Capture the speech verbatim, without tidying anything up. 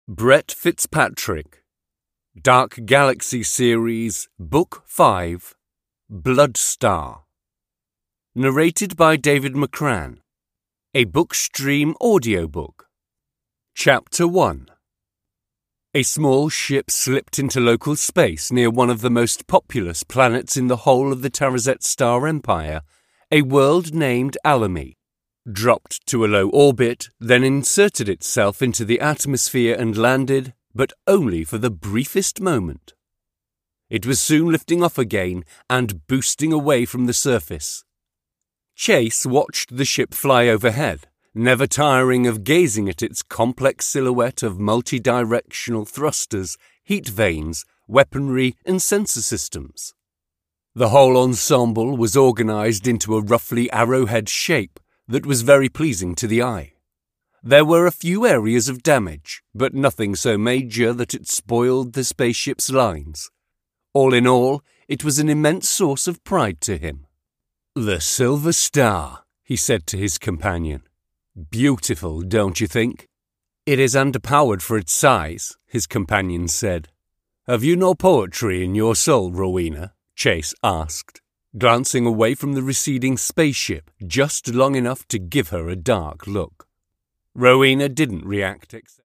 Brett Fitzpatrick, Dark Galaxy Series, Book five, Bloodstar. Narrated by David McCrann. A Bookstream audiobook. Chapter one. A small ship slipped into local space near one of the most populous planets in the whole of the Tarazet Star Empire, a world named Alamy, dropped to a low orbit, then inserted itself into the atmosphere and landed, but only for the briefest moment. It was soon lifting off again and boosting away from the surface. Chase watched the ship fly overhead, never tiring of gazing at its complex silhouette of multi-directional thrusters, heat vanes, weaponry, and sensor systems. The whole ensemble was organized into a roughly arrowhead shape that was very pleasing to the eye. There were a few areas of damage, but nothing so major that it spoiled the spaceship's lines. All in all, it was an immense source of pride to him. "The Silver Star," he said to his companion. "Beautiful, don't you think?" "It is underpowered for its size," his companion said. "Have you no poetry in your soul, Rowena?" Chase asked, glancing away from the receding spaceship just long enough to give her a dark look. Rowena didn't react except